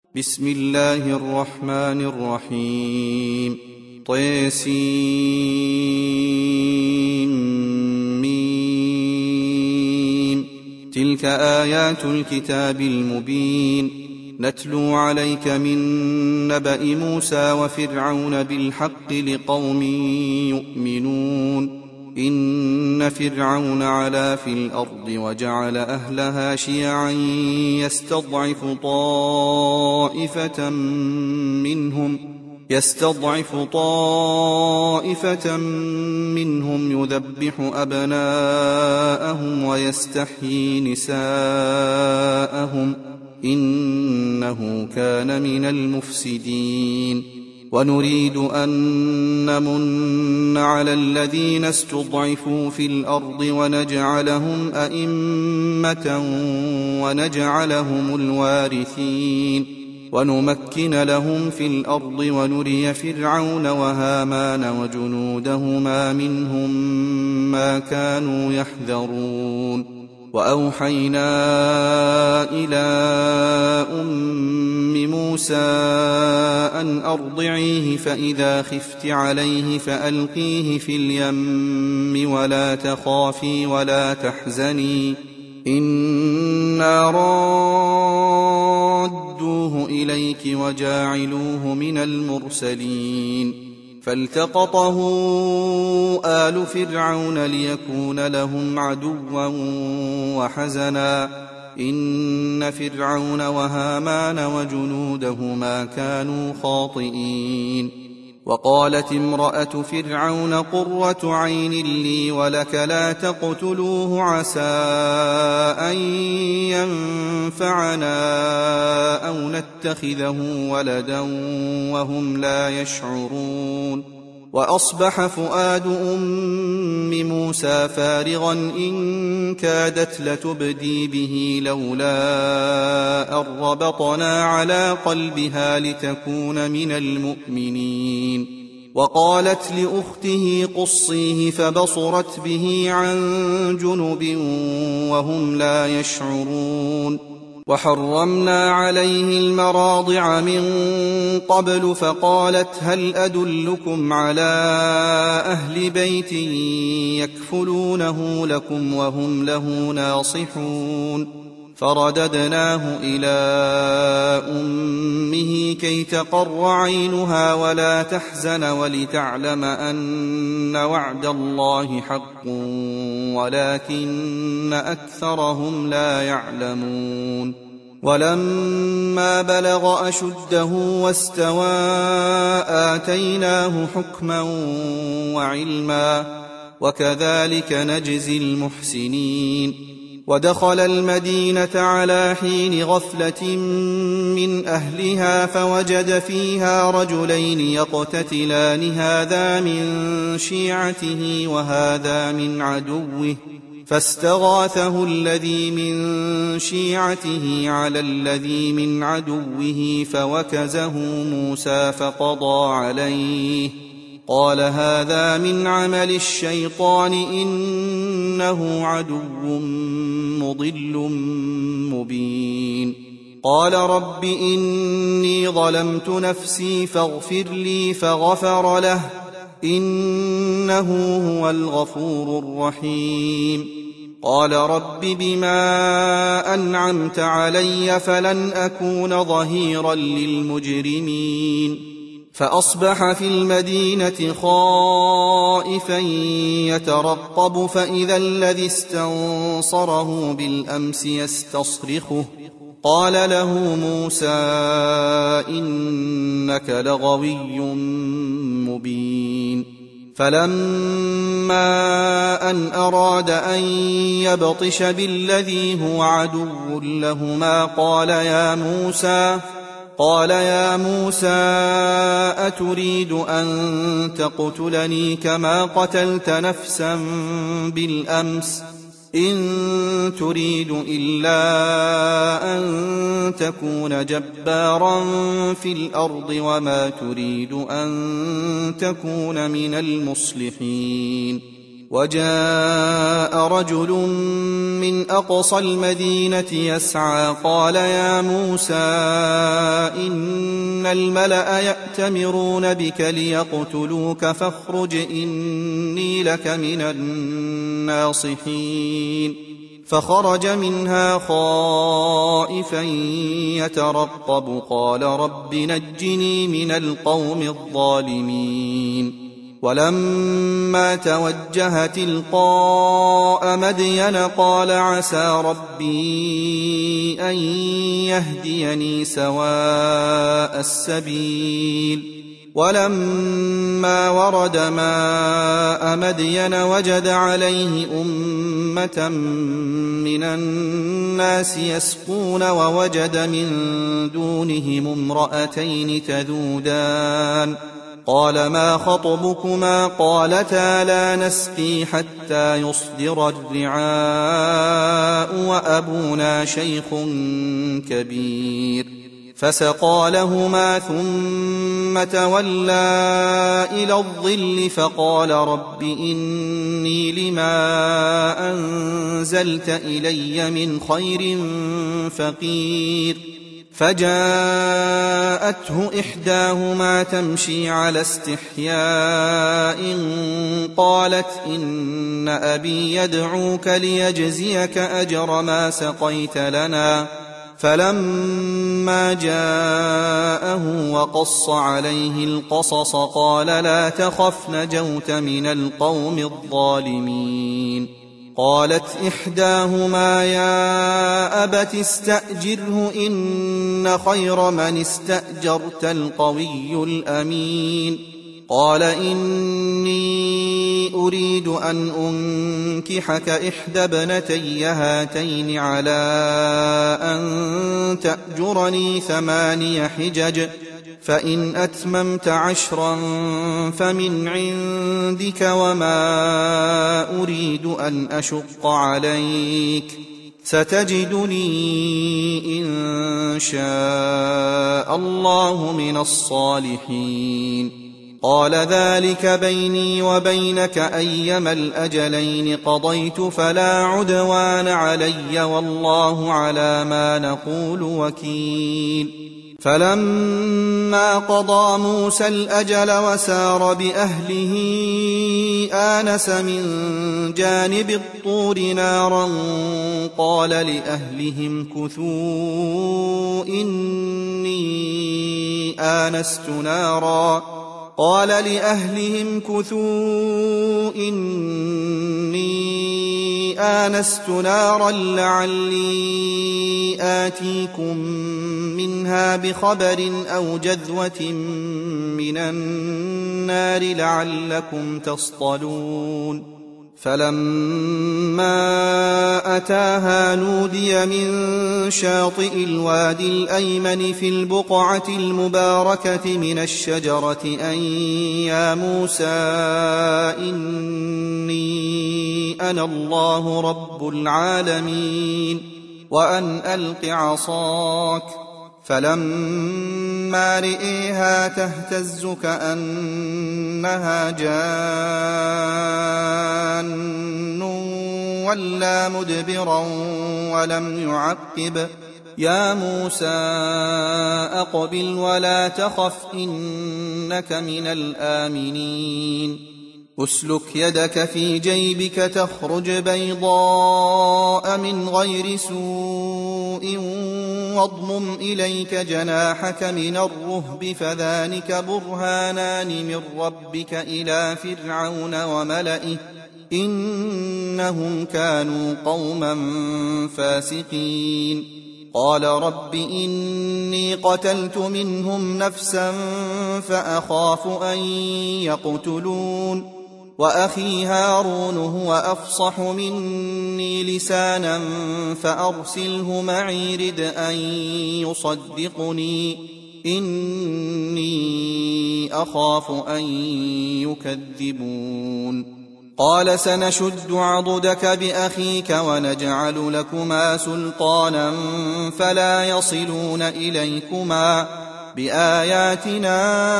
بسم الله الرحمن الرحيم. طسم. تلك آيات الكتاب المبين نتلو عليك من نبأ موسى وفرعون بالحق لقوم يؤمنون. إن فرعون علا في الأرض وجعل أهلها شيعا يستضعف طائفة منهم يذبح أبناءهم ويستحيي نساءهم إنه كان من المفسدين. ونريد أن نمن على الذين استضعفوا في الأرض ونجعلهم أئمة ونجعلهم الوارثين ونمكن لهم في الأرض ونري فرعون وهامان وجنودهما منهم ما كانوا يحذرون. وأوحينا إلى أم موسى أن أرضعيه فإذا خفت عليه فألقيه في اليم ولا تخافي ولا تحزني إنا رادوه إليك وجاعلوه من المرسلين. فالتقطه آل فرعون ليكون لهم عدوا وحزنا إن فرعون وهامان وجنودهما كانوا خاطئين. وقالت امرأة فرعون قرة عين لي ولك لا تقتلوه عسى أن ينفعنا أو نتخذه ولدا وهم لا يشعرون. وأصبح فؤاد أم موسى فارغا إن كادت لتبدي به لولا أن ربطنا على قلبها لتكون من المؤمنين. وقالت لأخته قصيه فبصرت به عن جنب وهم لا يشعرون. وحرمنا عليه المراضع من قبل فقالت هل أدلكم على أهل بيت يكفلونه لكم وهم له ناصحون. فرددناه إلى أمه كي تقر عينها ولا تحزن ولتعلم أن وعد الله حق ولكن أكثرهم لا يعلمون. ولما بلغ أشده واستوى آتيناه حكما وعلما وكذلك نجزي المحسنين. ودخل المدينة على حين غفلة من أهلها فوجد فيها رجلين يقتتلان هذا من شيعته وهذا من عدوه فاستغاثه الذي من شيعته على الذي من عدوه فوكزه موسى فقضى عليه قال هذا من عمل الشيطان إنه عدو مضل مبين. قال رب إني ظلمت نفسي فاغفر لي فغفر له إنه هو الغفور الرحيم. قال رب بما أنعمت علي فلن أكون ظهيرا للمجرمين. فأصبح في المدينة خائفا يترقب فإذا الذي استنصره بالأمس يستصرخه قال له موسى إنك لغوي مبين. فلما أن أراد أن يبطش بالذي هو عدو لهما قال يا موسى أتريد أن تقتلني كما قتلت نفسا بالأمس إن تريد إلا أن تكون جبارا في الأرض وما تريد أن تكون من المصلحين. وجاء رجل من أقصى المدينة يسعى قال يا موسى إن الملأ يأتمرون بك ليقتلوك فاخرج إني لك من الناصحين فخرج منها خائفا يترقب قال رب نجني من القوم الظالمين ولما توجه تلقاء مدين قال عسى ربي أن يهديني سواء السبيل ولما ورد ماء مدين وجد عليه أمة من الناس يسقون ووجد من دونهم امرأتين تذودان قال ما خطبكما قالتا لا نسقي حتى يصدر الرعاء وأبونا شيخ كبير فسقى لهما ثم تولى إلى الظل فقال رب إني لما أنزلت إلي من خير فقير فجاءته إحداهما تمشي على استحياء قالت إن أبي يدعوك ليجزيك أجر ما سقيت لنا فلما جاءه وقص عليه القصص قال لا تخف نجوت من القوم الظالمين قالت إحداهما يا أبت استأجره إن خير من استأجرت القوي الأمين قال إني أريد أن أنكحك إحدى ابنتي هاتين على أن تأجرني 8 حجج فإن أتممت 10 فمن عندك وما أريد أن أشق عليك ستجدني إن شاء الله من الصالحين قال ذلك بيني وبينك أيما الأجلين قضيت فلا عدوان علي والله على ما نقول وكيل فلما قضى موسى الأجل وسار بأهله آنس من جانب الطور نارا قال لأهلهم كثوا إني آنست نارا لعلي آتيكم منها بخبر أو جذوة من النار لعلكم تصطلون فلما أتاها نودي من شاطئ الوادي الأيمن في البقعة المباركة من الشجرة أن يا موسى إني أنا الله رب العالمين وأن ألق عصاك فلما رئيها تهتز كأنها جان ولا مدبرا ولم يعقب يا موسى أقبل ولا تخف إنك من الآمنين أسلك يدك في جيبك تخرج بيضاء من غير سوء واضمم إليك جناحك من الرهب فذلك برهانان من ربك إلى فرعون وملئه إنهم كانوا قوما فاسقين قال رب إني قتلت منهم نفسا فأخاف أن يقتلون وأخي هارون هو أفصح مني لسانا فأرسله معي رد أن يصدقني إني أخاف أن يكذبون قال سنشد عضدك بأخيك ونجعل لكما سلطانا فلا يصلون إليكما بآياتنا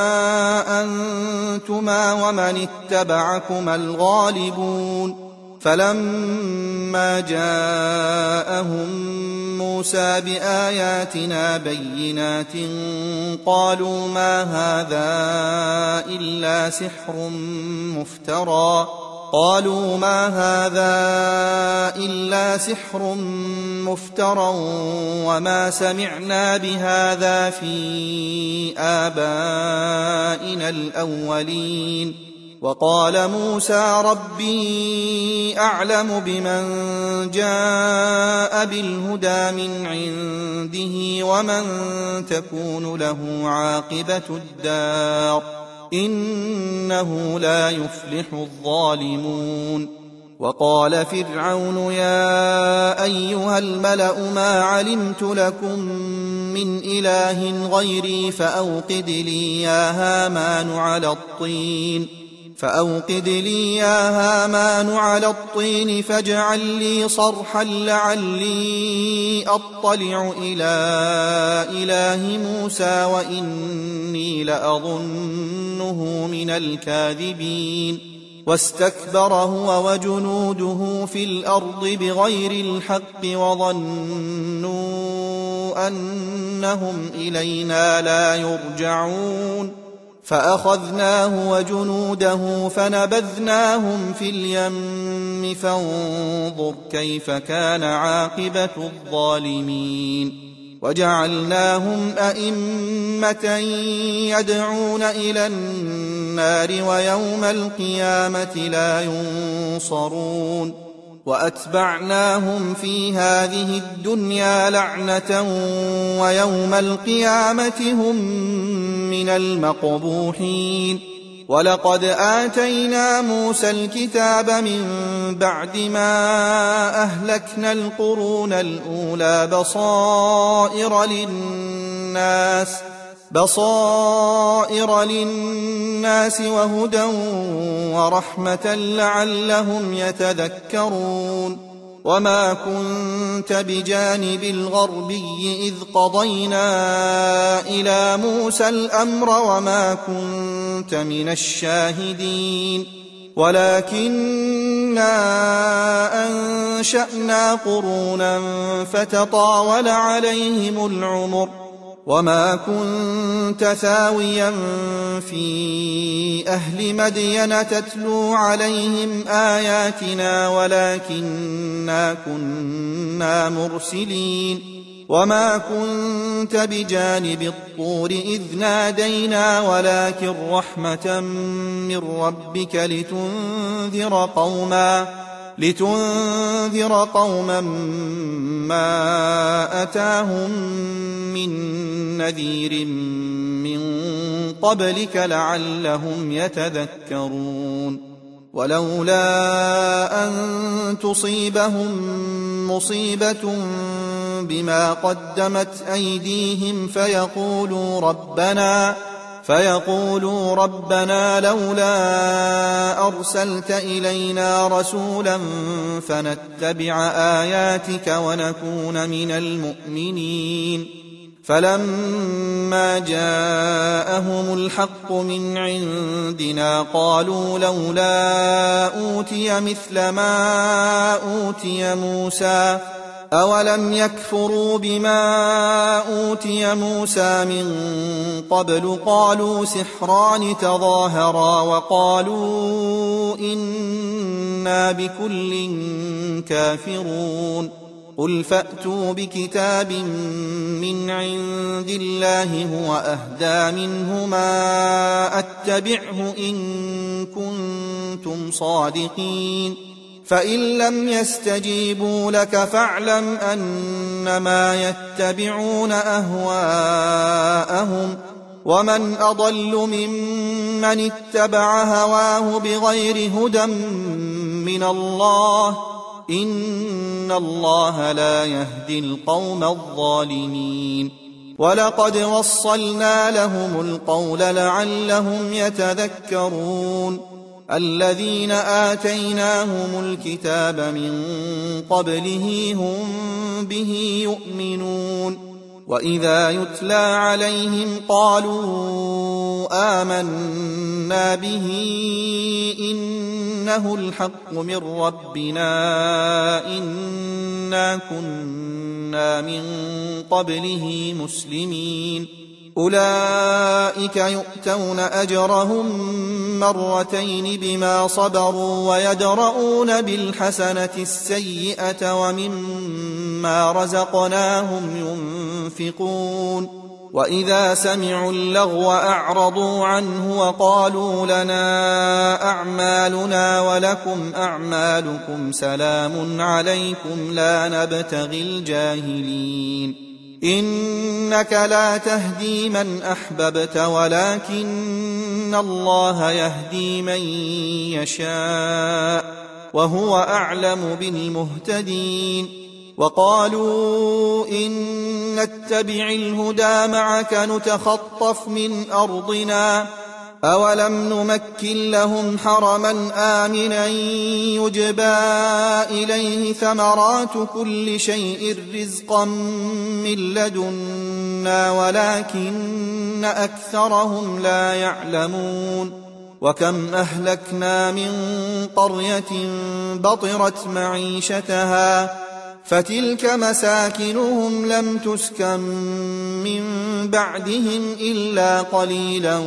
أنتما ومن اتبعكما الغالبون فلما جاءهم موسى بآياتنا بينات قالوا ما هذا إلا سحر مفترى وما سمعنا بهذا في آبائنا الأولين وقال موسى ربي أعلم بمن جاء بالهدى من عنده ومن تكون له عاقبة الدار إنه لا يفلح الظالمون وقال فرعون يا أيها الملأ ما علمت لكم من إله غيري فأوقد لي يا هامان على الطين فاجعل لي صرحا لعلي أطلع إلى إله موسى وإني لأظنه من الكاذبين واستكبر هو وجنوده في الأرض بغير الحق وظنوا أنهم إلينا لا يرجعون فأخذناه وجنوده فنبذناهم في اليم فانظر كيف كان عاقبة الظالمين وجعلناهم أئمة يدعون إلى النار ويوم القيامة لا ينصرون وأتبعناهم في هذه الدنيا لعنة ويوم القيامة هم من المقبوحين ولقد آتينا موسى الكتاب من بعد ما أهلكنا القرون الأولى بصائر للناس وهدى ورحمة لعلهم يتذكرون وما كنت بجانب الغربي إذ قضينا إلى موسى الأمر وما كنت من الشاهدين ولكننا أنشأنا قرونا فتطاول عليهم العمر وما كنت ثاويا في أهل مدين تتلو عليهم آياتنا ولكننا كنا مرسلين وما كنت بجانب الطور إذ نادينا ولكن رحمة من ربك لتنذر قوما ما أتاهم من نذير من قبلك لعلهم يتذكرون ولولا أن تصيبهم مصيبة بما قدمت أيديهم فيقولوا ربنا لولا أرسلت إلينا رسولا فنتبع آياتك ونكون من المؤمنين فلما جاءهم الحق من عندنا قالوا لولا أوتي مثل ما أوتي موسى أولم يكفروا بما أوتي موسى من قبل قالوا سحران تظاهرا وقالوا إنا بكل كافرون قل فأتوا بكتاب من عند الله هو أهدى منه ما أتبعه إن كنتم صادقين فإن لم يستجيبوا لك فاعلم أنما يتبعون أهواءهم ومن أضل ممن اتبع هواه بغير هدى من الله إن الله لا يهدي القوم الظالمين ولقد وصلنا لهم القول لعلهم يتذكرون الذين آتيناهم الكتاب من قبله هم به يؤمنون وإذا يتلى عليهم قالوا آمنا به إنه الحق من ربنا إنا كنا من قبله مسلمين أولئك يؤتون أجرهم مرتين بما صبروا ويدرؤون بالحسنة السيئة ومما رزقناهم ينفقون وإذا سمعوا اللغو أعرضوا عنه وقالوا لنا أعمالنا ولكم أعمالكم سلام عليكم لا نبتغي الجاهلين إنك لا تهدي من أحببت ولكن الله يهدي من يشاء وهو أعلم بالمهتدين وقالوا إن نتبع الهدى معك نتخطف من أرضنا أولم نمكن لهم حرما آمنا يجبى إليه ثمرات كل شيء رزقا من لدنا ولكن أكثرهم لا يعلمون وكم أهلكنا من قرية بطرت معيشتها فتلك مساكنهم لم تسكن من بعدهم إلا قليلا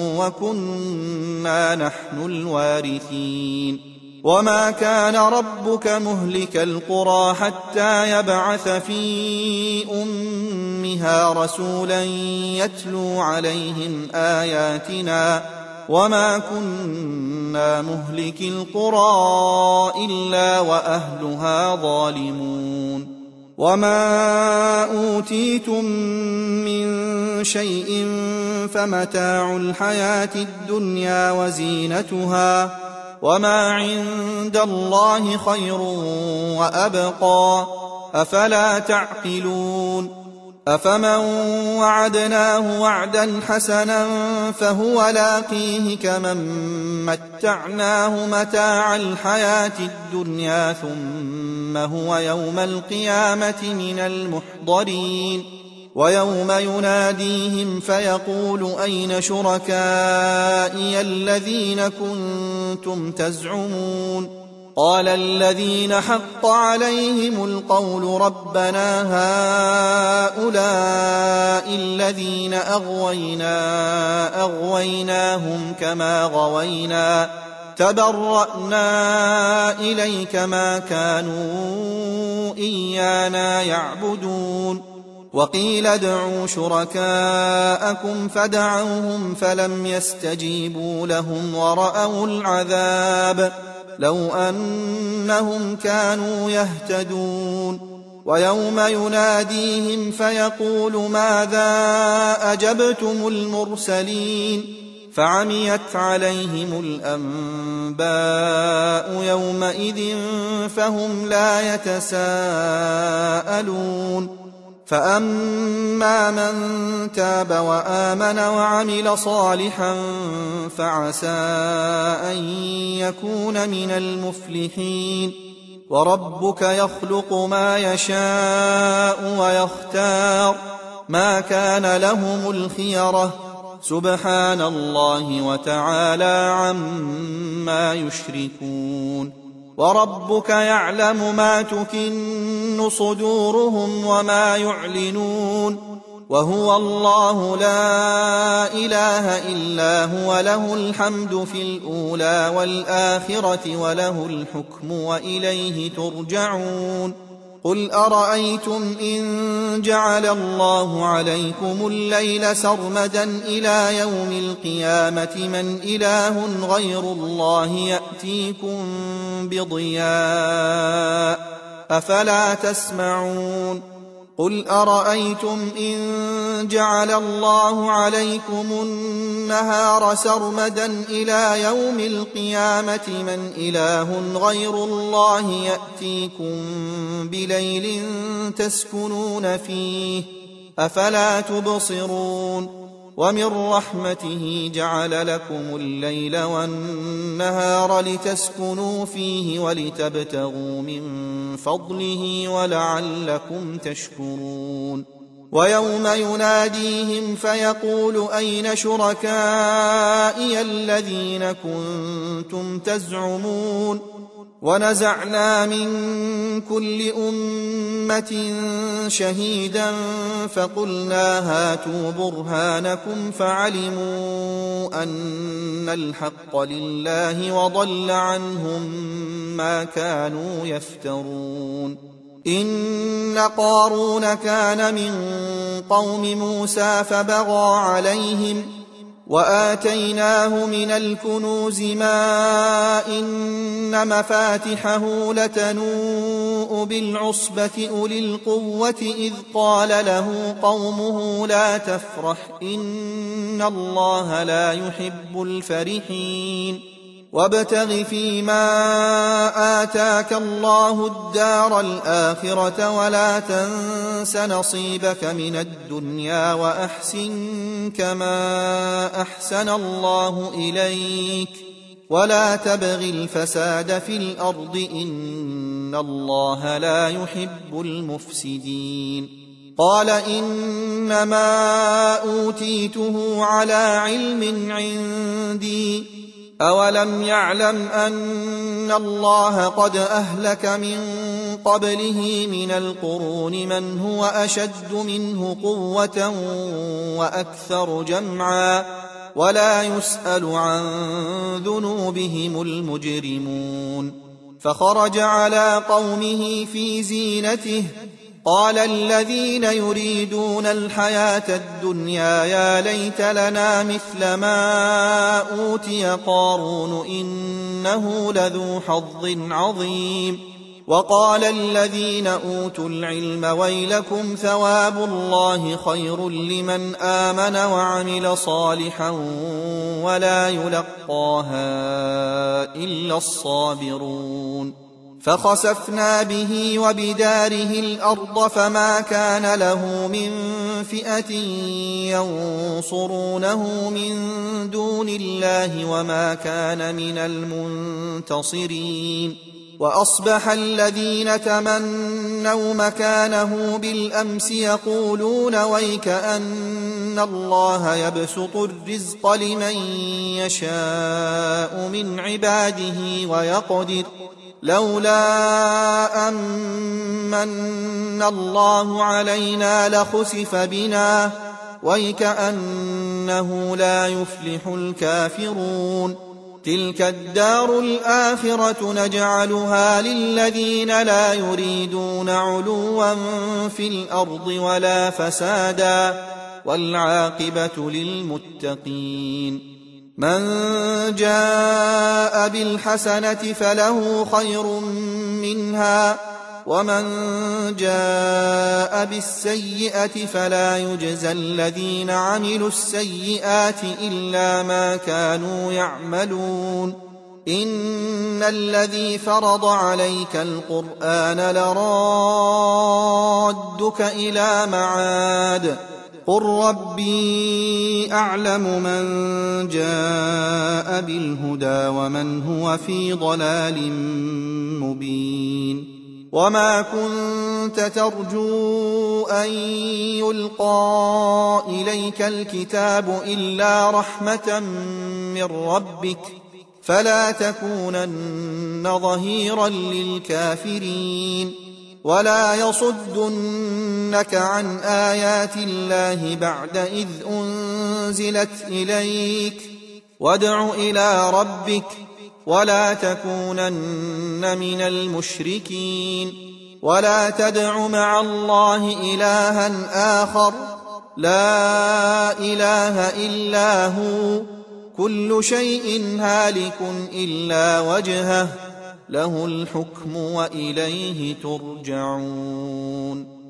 وكنا نحن الوارثين وما كان ربك مهلك القرى حتى يبعث في أمها رسولا يتلو عليهم آياتنا وما كنا مهلك القرى إلا وأهلها ظالمون وما أوتيتم من شيء فمتاع الحياة الدنيا وزينتها وما عند الله خير وأبقى أفلا تعقلون أفمن وعدناه وعدا حسنا فهو لاقيه كمن متعناه متاع الحياة الدنيا ثم هو يوم القيامة من المحضرين ويوم يناديهم فيقول أين شركائي الذين كنتم تزعمون قال الذين حق عليهم القول ربنا هؤلاء الذين أغويناهم كما غوينا تبرأنا إليك ما كانوا إيانا يعبدون وقيل ادعوا شركاءكم فدعوهم فلم يستجيبوا لهم ورأوا العذاب لو أنهم كانوا يهتدون ويوم يناديهم فيقول ماذا أجبتم المرسلين فعميت عليهم الأنباء يومئذ فهم لا يتساءلون فأما من تاب وآمن وعمل صالحا فعسى أن يكون من المفلحين وربك يخلق ما يشاء ويختار ما كان لهم الخيرة سبحان الله وتعالى عما يشركون وربك يعلم ما تكن صدورهم وما يعلنون وهو الله لا إله إلا هو له الحمد في الأولى والآخرة وله الحكم وإليه ترجعون قل أرأيتم إن جعل الله عليكم الليل سرمدا إلى يوم القيامة من إله غير الله يأتيكم بضياء أفلا تسمعون قل أرأيتم إن جعل الله عليكم النهار سرمدا إلى يوم القيامة من إله غير الله يأتيكم بليل تسكنون فيه أفلا تبصرون ومن رحمته جعل لكم الليل والنهار لتسكنوا فيه ولتبتغوا من فضله ولعلكم تشكرون ويوم يناديهم فيقول أين شركائي الذين كنتم تزعمون ونزعنا من كل أمة شهيدا فقلنا هاتوا برهانكم فعلموا أن الحق لله وضل عنهم ما كانوا يفترون إن قارون كان من قوم موسى فبغى عليهم وآتيناه من الكنوز ما إن مفاتحه لتنوء بالعصبة أولي القوة إذ قال له قومه لا تفرح إن الله لا يحب الفرحين وابتغ فيما آتاك الله الدار الآخرة ولا تنس نصيبك من الدنيا وأحسن كما أحسن الله إليك ولا تبغ الفساد في الأرض إن الله لا يحب المفسدين قال إنما أوتيته على علم عندي أولم يعلم أن الله قد أهلك من قبله من القرون من هو أشد منه قوة وأكثر جمعا ولا يسأل عن ذنوبهم المجرمون فخرج على قومه في زينته قال الذين يريدون الحياة الدنيا يا ليت لنا مثل ما أوتي قارون إنه لذو حظ عظيم وقال الذين أوتوا العلم ويلكم ثواب الله خير لمن آمن وعمل صالحا ولا يلقاها إلا الصابرون فخسفنا به وبداره الأرض فما كان له من فئة ينصرونه من دون الله وما كان من المنتصرين وأصبح الذين تمنوا مكانه بالأمس يقولون ويك أن الله يبسط الرزق لمن يشاء من عباده ويقدر لولا أمن الله علينا لخسف بنا ويكأنه لا يفلح الكافرون تلك الدار الآخرة نجعلها للذين لا يريدون علوا في الأرض ولا فسادا والعاقبة للمتقين من جاء بالحسنة فله خير منها ومن جاء بالسيئة فلا يجزى الذين عملوا السيئات إلا ما كانوا يعملون إن الذي فرض عليك القرآن لرادك إلى معاد قل ربي أعلم من جاء بالهدى ومن هو في ضلال مبين وما كنت ترجو أن يلقى إليك الكتاب إلا رحمة من ربك فلا تكونن ظهيرا للكافرين ولا يصدنك عن آيات الله بعد إذ أنزلت إليك وادع إلى ربك ولا تكونن من المشركين ولا تدع مع الله إلها آخر لا إله إلا هو كل شيء هالك إلا وجهه له الحكم وإليه ترجعون